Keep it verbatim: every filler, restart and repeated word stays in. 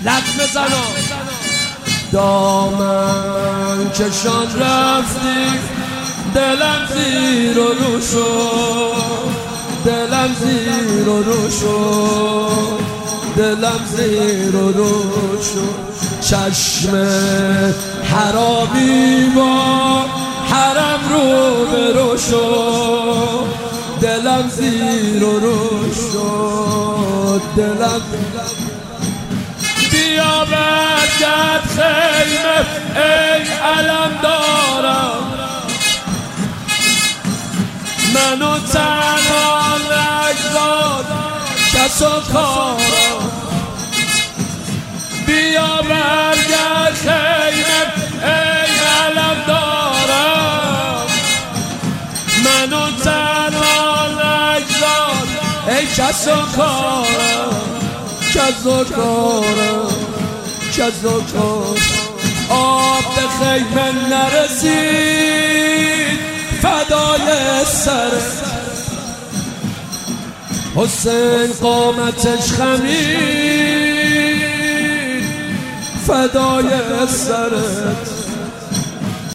لب بزنم دامن کشان رفتی دلم زیر و رو شد دلم زیر و رو شد دلم زیر و رو شد چشم حرامی با حرم رو به رو شد دلم زیر و رو شد دلم بیا برگرد خیمه ای علم دارم منو تنها نگذار کس و کارم بیا برگرد خیمه ای علم دارم منو تنها نگذار ای کس و کارم کس و کارم کس و کارم آب به خیمه نرسید فدای سرت حسین قامتش خمید فدای سرت